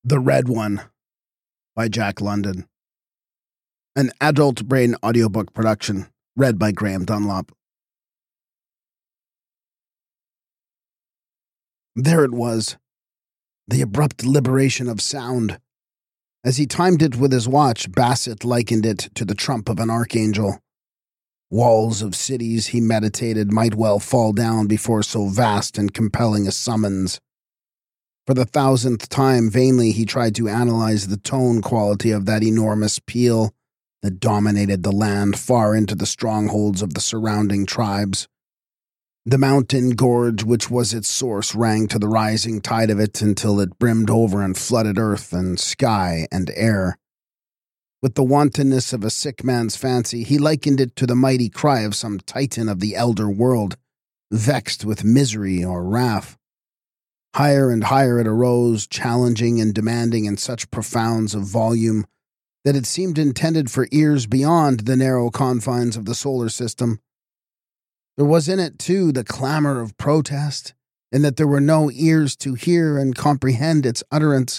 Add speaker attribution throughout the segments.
Speaker 1: The Red One by Jack London. An adult brain audiobook production, read by Graham Dunlop. There it was, the abrupt liberation of sound. As he timed it with his watch, Bassett likened it to the trump of an archangel. Walls of cities, he meditated, might well fall down before so vast and compelling a summons. For the 1,000th time, vainly he tried to analyze the tone quality of that enormous peal that dominated the land far into the strongholds of the surrounding tribes. The mountain gorge which was its source rang to the rising tide of it until it brimmed over and flooded earth and sky and air. With the wantonness of a sick man's fancy, he likened it to the mighty cry of some titan of the elder world, vexed with misery or wrath. Higher and higher it arose, challenging and demanding in such profounds of volume that it seemed intended for ears beyond the narrow confines of the solar system. There was in it, too, the clamor of protest, in that there were no ears to hear and comprehend its utterance.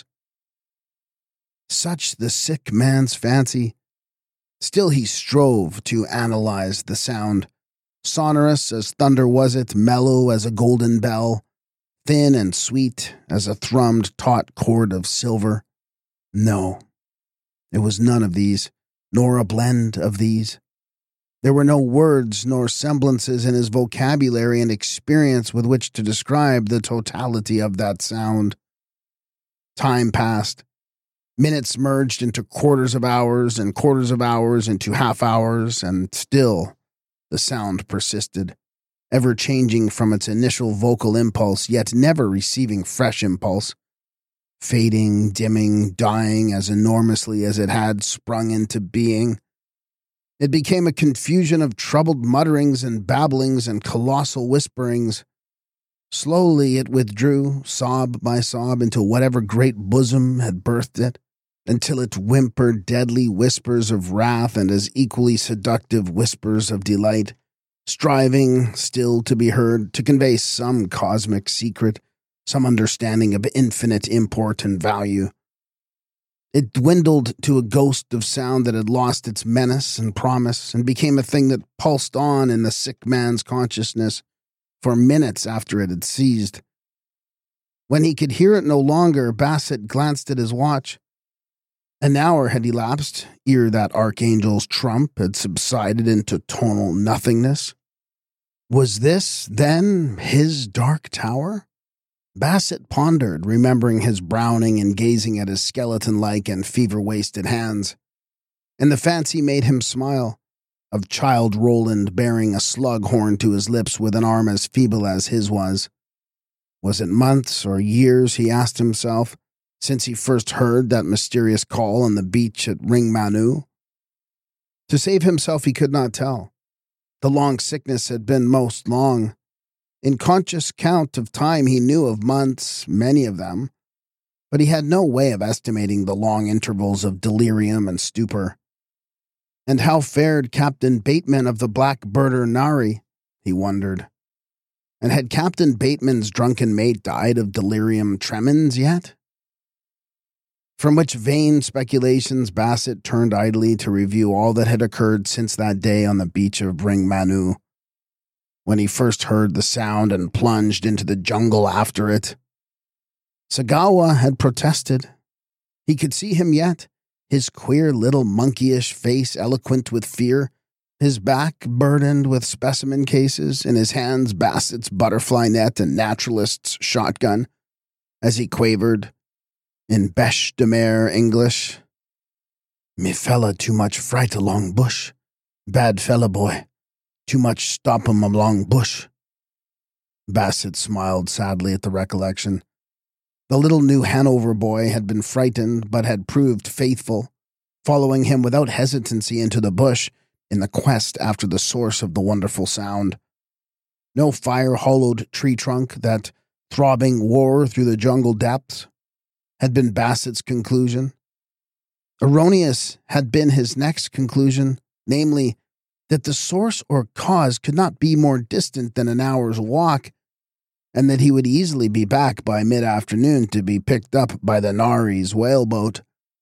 Speaker 1: Such the sick man's fancy. Still he strove to analyze the sound. Sonorous as thunder was it, mellow as a golden bell, thin and sweet as a thrummed taut chord of silver. No, it was none of these, nor a blend of these. There were no words nor semblances in his vocabulary and experience with which to describe the totality of that sound. Time passed. Minutes merged into quarters of hours, and quarters of hours into half hours, and still the sound persisted, ever changing from its initial vocal impulse, yet never receiving fresh impulse, fading, dimming, dying as enormously as it had sprung into being. It became a confusion of troubled mutterings and babblings and colossal whisperings. Slowly it withdrew, sob by sob, into whatever great bosom had birthed it, until it whimpered deadly whispers of wrath and as equally seductive whispers of delight, striving, still to be heard, to convey some cosmic secret, some understanding of infinite import and value. It dwindled to a ghost of sound that had lost its menace and promise, and became a thing that pulsed on in the sick man's consciousness for minutes after it had ceased. When he could hear it no longer, Bassett glanced at his watch. An hour had elapsed ere that archangel's trump had subsided into tonal nothingness. Was this, then, his dark tower? Bassett pondered, remembering his Browning and gazing at his skeleton-like and fever-wasted hands. And the fancy made him smile, of Childe Roland bearing a slug horn to his lips with an arm as feeble as his was. Was it months or years, he asked himself, since he first heard that mysterious call on the beach at Ringmanu? To save himself he could not tell. The long sickness had been most long. In conscious count of time he knew of months, many of them, but he had no way of estimating the long intervals of delirium and stupor. And how fared Captain Bateman of the Blackbirder Nari, he wondered. And had Captain Bateman's drunken mate died of delirium tremens yet? From which vain speculations Bassett turned idly to review all that had occurred since that day on the beach of Ringmanu, when he first heard the sound and plunged into the jungle after it. Sagawa had protested. He could see him yet, his queer little monkeyish face eloquent with fear, his back burdened with specimen cases, in his hands Bassett's butterfly net and naturalist's shotgun, as he quavered, in Beche de Mer English, "Me fella too much fright along bush. Bad fella boy. Too much stop him along bush." Bassett smiled sadly at the recollection. The little New Hanover boy had been frightened, but had proved faithful, following him without hesitancy into the bush in the quest after the source of the wonderful sound. No fire-hollowed tree trunk, that throbbing war through the jungle depths, had been Bassett's conclusion. Erroneous had been his next conclusion, namely, that the source or cause could not be more distant than an hour's walk, and that he would easily be back by mid-afternoon to be picked up by the Nari's whaleboat.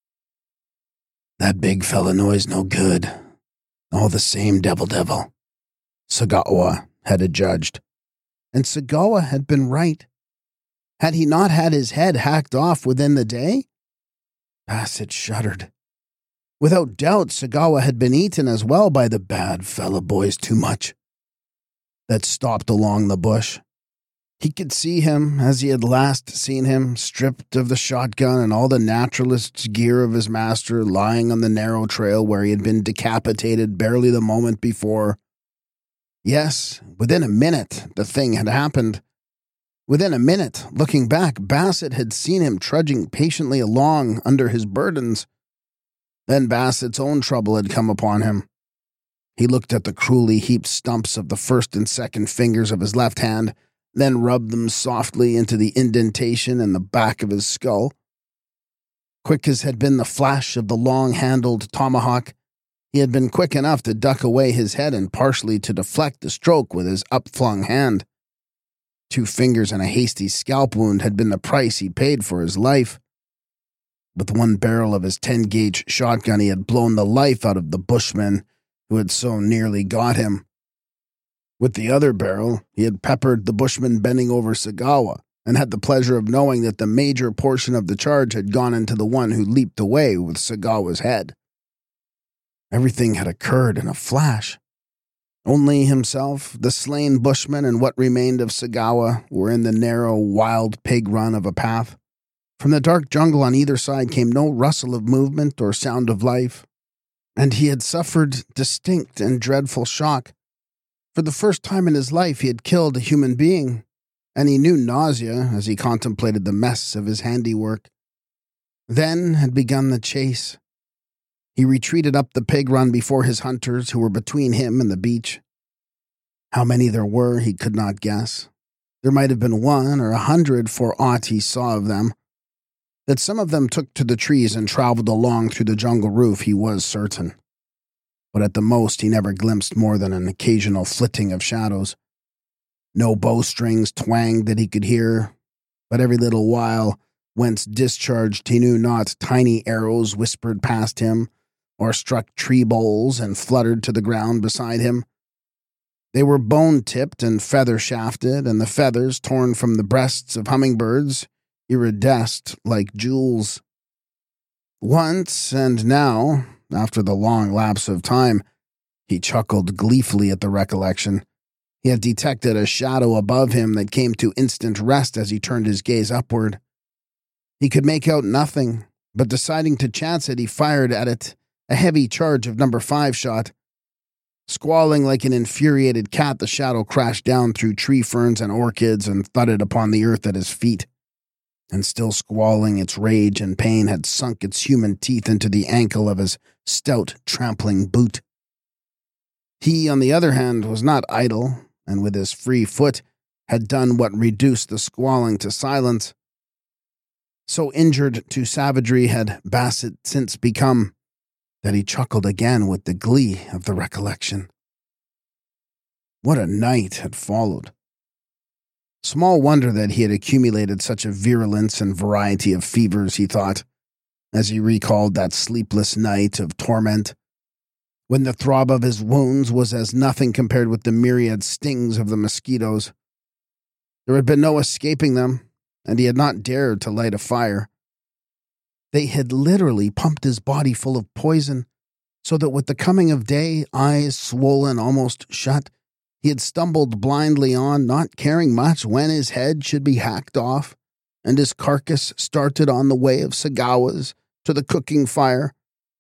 Speaker 1: "That big fella knows no good. All the same devil," Sagawa had adjudged. And Sagawa had been right. Had he not had his head hacked off within the day? Bassett shuddered. Without doubt, Sagawa had been eaten as well by the bad fella boys too much. That stopped along the bush. He could see him as he had last seen him, stripped of the shotgun and all the naturalist's gear of his master, lying on the narrow trail where he had been decapitated barely the moment before. Yes, within a minute, the thing had happened. Within a minute, looking back, Bassett had seen him trudging patiently along under his burdens. Then Bassett's own trouble had come upon him. He looked at the cruelly heaped stumps of the first and second fingers of his left hand, then rubbed them softly into the indentation in the back of his skull. Quick as had been the flash of the long-handled tomahawk, he had been quick enough to duck away his head and partially to deflect the stroke with his upflung hand. 2 fingers and a hasty scalp wound had been the price he paid for his life. With one barrel of his 10-gauge shotgun, he had blown the life out of the bushman who had so nearly got him. With the other barrel, he had peppered the bushman bending over Sagawa, and had the pleasure of knowing that the major portion of the charge had gone into the one who leaped away with Sagawa's head. Everything had occurred in a flash. Only himself, the slain bushman, and what remained of Sagawa were in the narrow, wild pig run of a path. From the dark jungle on either side came no rustle of movement or sound of life, and he had suffered distinct and dreadful shock. For the first time in his life he had killed a human being, and he knew nausea as he contemplated the mess of his handiwork. Then had begun the chase. He retreated up the pig run before his hunters, who were between him and the beach. How many there were he could not guess. There might have been 1 or 100 for aught he saw of them. That some of them took to the trees and traveled along through the jungle roof he was certain. But at the most he never glimpsed more than an occasional flitting of shadows. No bowstrings twanged that he could hear, but every little while, whence discharged he knew not, tiny arrows whispered past him, or struck tree boles and fluttered to the ground beside him. They were bone-tipped and feather-shafted, and the feathers, torn from the breasts of hummingbirds, iridesced like jewels. Once, and now, after the long lapse of time, he chuckled gleefully at the recollection. He had detected a shadow above him that came to instant rest as he turned his gaze upward. He could make out nothing, but deciding to chance it, he fired at it a heavy charge of number 5 shot. Squalling like an infuriated cat, the shadow crashed down through tree ferns and orchids and thudded upon the earth at his feet. And still squalling, its rage and pain had sunk its human teeth into the ankle of his stout, trampling boot. He, on the other hand, was not idle, and with his free foot had done what reduced the squalling to silence. So injured to savagery had Bassett since become, that he chuckled again with the glee of the recollection. What a night had followed. Small wonder that he had accumulated such a virulence and variety of fevers, he thought, as he recalled that sleepless night of torment, when the throb of his wounds was as nothing compared with the myriad stings of the mosquitoes. There had been no escaping them, and he had not dared to light a fire. They had literally pumped his body full of poison, so that with the coming of day, eyes swollen almost shut, he had stumbled blindly on, not caring much when his head should be hacked off, and his carcass started on the way of Sagawa's to the cooking fire.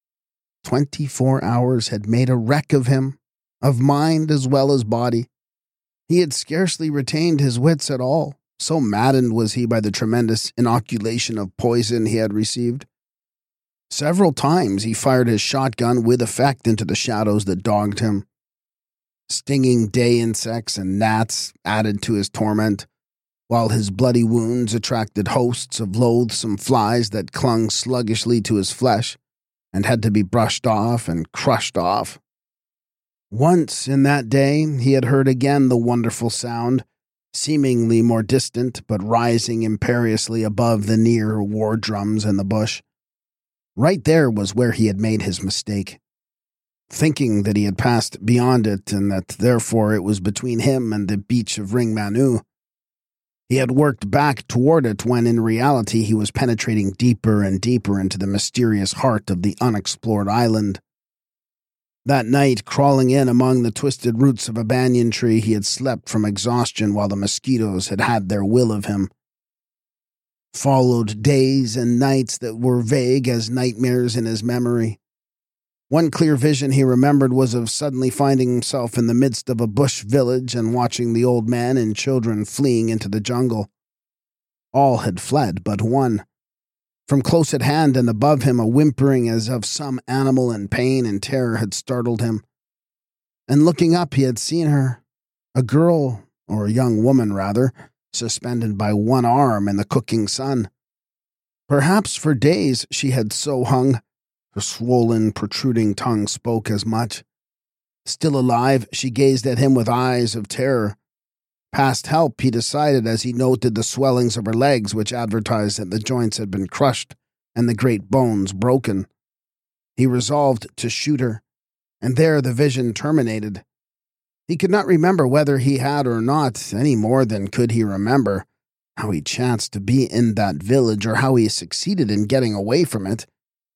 Speaker 1: 24 hours had made a wreck of him, of mind as well as body. He had scarcely retained his wits at all, so maddened was he by the tremendous inoculation of poison he had received. Several times he fired his shotgun with effect into the shadows that dogged him. Stinging day insects and gnats added to his torment, while his bloody wounds attracted hosts of loathsome flies that clung sluggishly to his flesh and had to be brushed off and crushed off. Once in that day he had heard again the wonderful sound, seemingly more distant but rising imperiously above the near war drums in the bush. Right there was where he had made his mistake, thinking that he had passed beyond it and that therefore it was between him and the beach of Ringmanu. He had worked back toward it when in reality he was penetrating deeper and deeper into the mysterious heart of the unexplored island. That night, crawling in among the twisted roots of a banyan tree, he had slept from exhaustion while the mosquitoes had had their will of him. Followed days and nights that were vague as nightmares in his memory. One clear vision he remembered was of suddenly finding himself in the midst of a bush village and watching the old man and children fleeing into the jungle. All had fled but one. From close at hand and above him, a whimpering as of some animal in pain and terror had startled him. And looking up, he had seen her, a girl, or a young woman rather, suspended by one arm in the cooking sun. Perhaps for days she had so hung. Her swollen, protruding tongue spoke as much. Still alive, she gazed at him with eyes of terror. Past help, he decided as he noted the swellings of her legs, which advertised that the joints had been crushed and the great bones broken. He resolved to shoot her, and there the vision terminated. He could not remember whether he had or not, any more than could he remember how he chanced to be in that village or how he succeeded in getting away from it.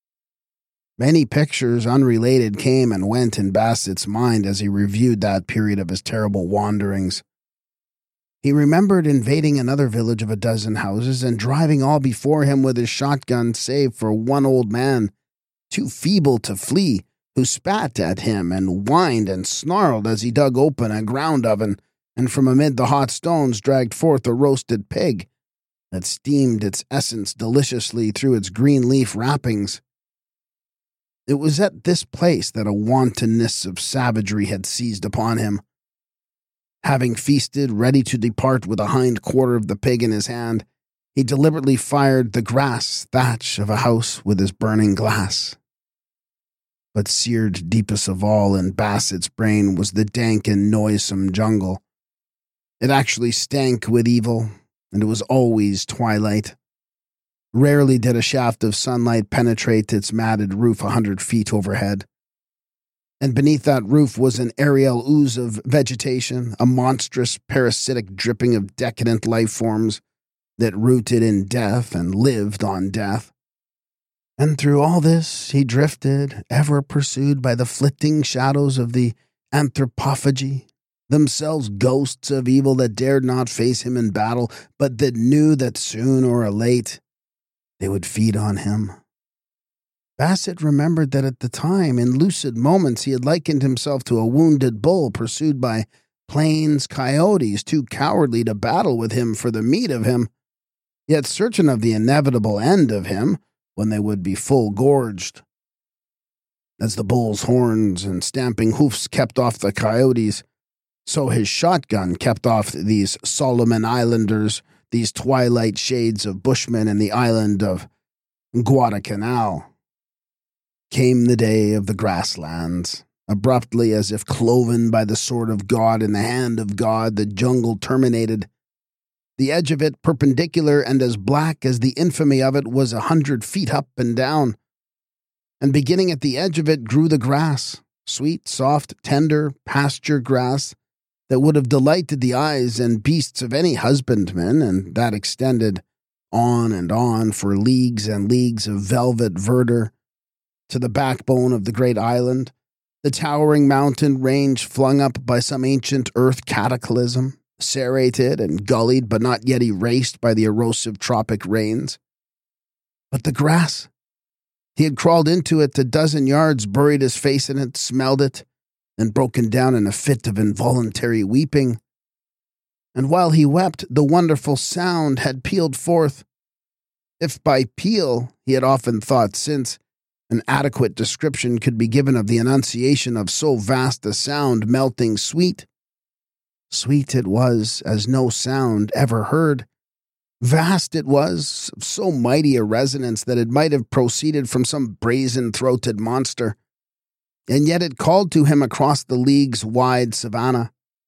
Speaker 1: Many pictures unrelated came and went in Bassett's mind as he reviewed that period of his terrible wanderings. He remembered invading another village of a dozen houses and driving all before him with his shotgun save for one old man, too feeble to flee, who spat at him and whined and snarled as he dug open a ground oven and from amid the hot stones dragged forth a roasted pig that steamed its essence deliciously through its green leaf wrappings. It was at this place that a wantonness of savagery had seized upon him. Having feasted, ready to depart with a hind quarter of the pig in his hand, he deliberately fired the grass thatch of a house with his burning glass. But seared deepest of all in Bassett's brain was the dank and noisome jungle. It actually stank with evil, and it was always twilight. Rarely did a shaft of sunlight penetrate its matted roof 100 feet overhead. And beneath that roof was an aerial ooze of vegetation, a monstrous parasitic dripping of decadent life forms that rooted in death and lived on death. And through all this he drifted, ever pursued by the flitting shadows of the anthropophagy, themselves ghosts of evil that dared not face him in battle, but that knew that soon or late they would feed on him. Bassett remembered that at the time, in lucid moments, he had likened himself to a wounded bull pursued by plains coyotes too cowardly to battle with him for the meat of him, yet certain of the inevitable end of him when they would be full gorged. As the bull's horns and stamping hoofs kept off the coyotes, so his shotgun kept off these Solomon Islanders, these twilight shades of bushmen in the island of Guadalcanal. Came the day of the grasslands. Abruptly, as if cloven by the sword of God in the hand of God, the jungle terminated. The edge of it, perpendicular and as black as the infamy of it, was 100 feet up and down. And beginning at the edge of it grew the grass, sweet, soft, tender, pasture grass that would have delighted the eyes and beasts of any husbandman, and that extended on and on for leagues and leagues of velvet verdure, to the backbone of the great island, the towering mountain range flung up by some ancient earth cataclysm, serrated and gullied but not yet erased by the erosive tropic rains. But the grass, he had crawled into it a dozen yards, buried his face in it, smelled it, then broken down in a fit of involuntary weeping. And while he wept, the wonderful sound had pealed forth. If by peal, he had often thought since, an adequate description could be given of the enunciation of so vast a sound melting sweet. Sweet it was as no sound ever heard. Vast it was, of so mighty a resonance that it might have proceeded from some brazen-throated monster. And yet it called to him across the league's wide savannah.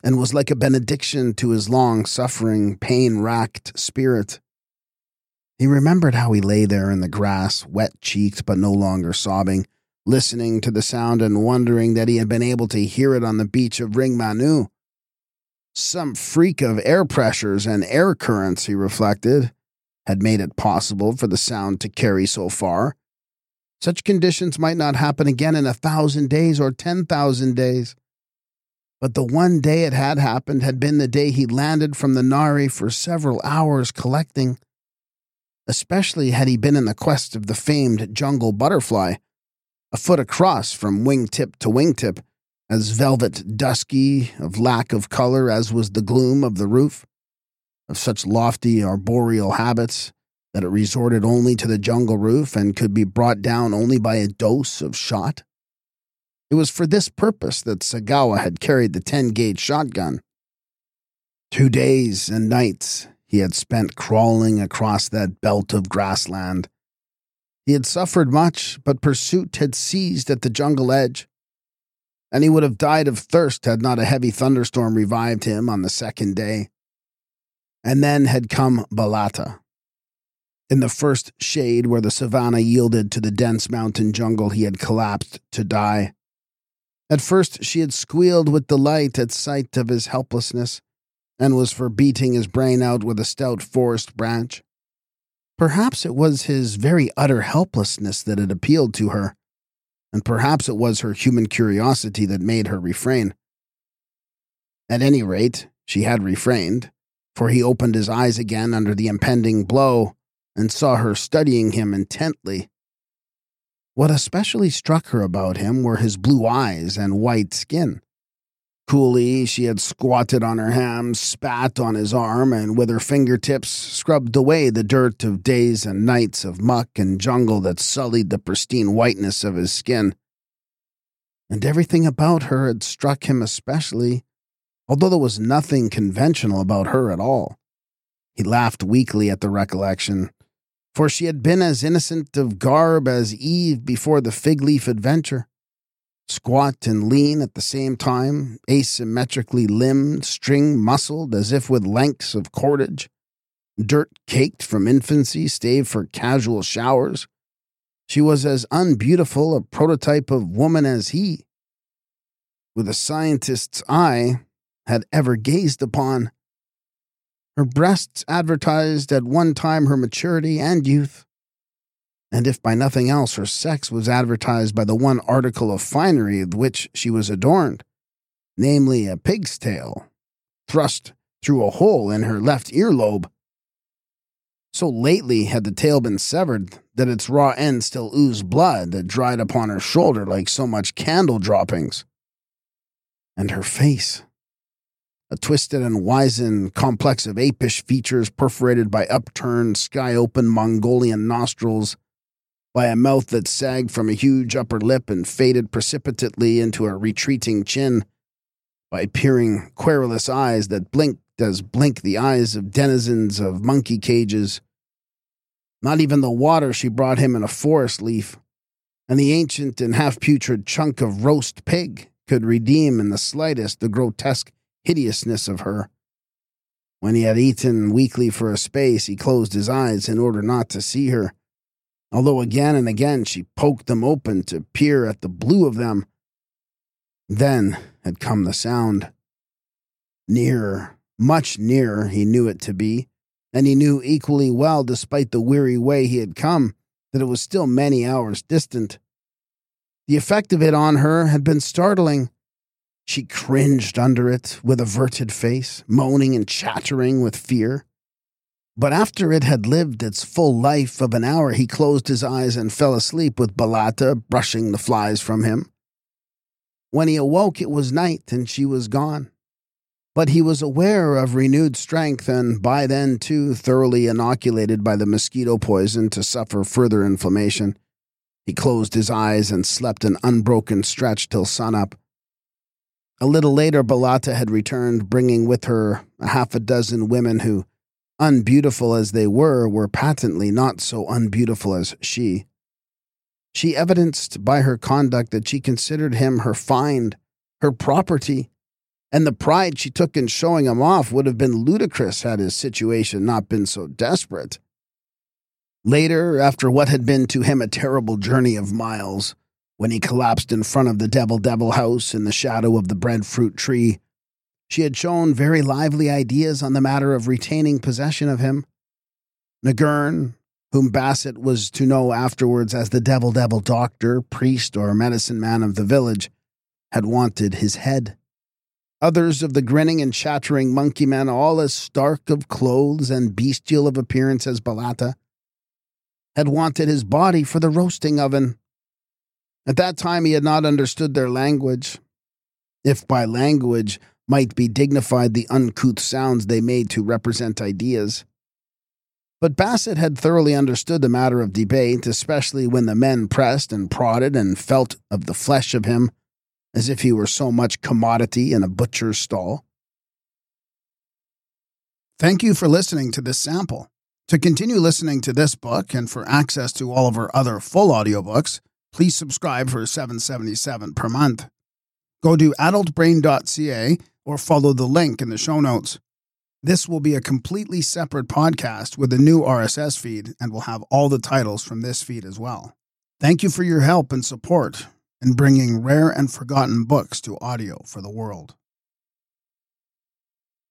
Speaker 1: and was like a benediction to his long-suffering, pain-racked spirit. He remembered how he lay there in the grass, wet-cheeked but no longer sobbing, listening to the sound and wondering that he had been able to hear it on the beach of Ringmanu. Some freak of air pressures and air currents, he reflected, had made it possible for the sound to carry so far. Such conditions might not happen again in 1,000 days or 10,000 days. But the one day it had happened had been the day he landed from the Nari for several hours collecting. Especially had he been in the quest of the famed jungle butterfly, a foot across from wingtip to wingtip, as velvet dusky of lack of color as was the gloom of the roof, of such lofty arboreal habits that it resorted only to the jungle roof and could be brought down only by a dose of shot. It was for this purpose that Sagawa had carried the 10-gauge shotgun. 2 days and nights he had spent crawling across that belt of grassland. He had suffered much, but pursuit had ceased at the jungle edge, and he would have died of thirst had not a heavy thunderstorm revived him on the second day. And then had come Balata. In the first shade where the savannah yielded to the dense mountain jungle, he had collapsed to die. At first she had squealed with delight at sight of his helplessness, and was for beating his brain out with a stout forest branch. Perhaps it was his very utter helplessness that had appealed to her, and perhaps it was her human curiosity that made her refrain. At any rate, she had refrained, for he opened his eyes again under the impending blow and saw her studying him intently. What especially struck her about him were his blue eyes and white skin. Coolly, she had squatted on her hams, spat on his arm, and with her fingertips scrubbed away the dirt of days and nights of muck and jungle that sullied the pristine whiteness of his skin. And everything about her had struck him especially, although there was nothing conventional about her at all. He laughed weakly at the recollection, for she had been as innocent of garb as Eve before the fig-leaf adventure. Squat and lean at the same time, asymmetrically limbed, string-muscled as if with lengths of cordage, dirt-caked from infancy save for casual showers. She was as unbeautiful a prototype of woman as he, with a scientist's eye, had ever gazed upon. Her breasts advertised at one time her maturity and youth, and if by nothing else her sex was advertised by the one article of finery with which she was adorned, namely a pig's tail, thrust through a hole in her left earlobe. So lately had the tail been severed that its raw end still oozed blood that dried upon her shoulder like so much candle droppings. And her face, a twisted and wizened complex of apish features perforated by upturned, sky-open Mongolian nostrils, by a mouth that sagged from a huge upper lip and faded precipitately into a retreating chin, by peering, querulous eyes that blinked as blink the eyes of denizens of monkey cages. Not even the water she brought him in a forest leaf, and the ancient and half-putrid chunk of roast pig could redeem in the slightest the grotesque hideousness of her. When he had eaten weakly for a space, he closed his eyes in order not to see her, although again and again she poked them open to peer at the blue of them. Then had come the sound. Nearer, much nearer he knew it to be, and he knew equally well, despite the weary way he had come, that it was still many hours distant. The effect of it on her had been startling. She cringed under it with averted face, moaning and chattering with fear. But after it had lived its full life of an hour, he closed his eyes and fell asleep with Balata brushing the flies from him. When he awoke, it was night, and she was gone. But he was aware of renewed strength, and by then, too, thoroughly inoculated by the mosquito poison to suffer further inflammation. He closed his eyes and slept an unbroken stretch till sunup. A little later, Balata had returned, bringing with her 6 women who, unbeautiful as they were patently not so unbeautiful as she. She evidenced by her conduct that she considered him her find, her property, and the pride she took in showing him off would have been ludicrous had his situation not been so desperate. Later, after what had been to him a terrible journey of miles, when he collapsed in front of the Devil house in the shadow of the breadfruit tree, she had shown very lively ideas on the matter of retaining possession of him. Nagurn, whom Bassett was to know afterwards as the Devil doctor, priest, or medicine man of the village, had wanted his head. Others of the grinning and chattering monkey men, all as stark of clothes and bestial of appearance as Balata, had wanted his body for the roasting oven. At that time he had not understood their language, if by language might be dignified the uncouth sounds they made to represent ideas. But Bassett had thoroughly understood the matter of debate, especially when the men pressed and prodded and felt of the flesh of him as if he were so much commodity in a butcher's stall. Thank you for listening to this sample. To continue listening to this book and for access to all of our other full audiobooks, please subscribe for $7.77 per month. Go to adultbrain.ca or follow the link in the show notes. This will be a completely separate podcast with a new RSS feed and will have all the titles from this feed as well. Thank you for your help and support in bringing rare and forgotten books to audio for the world.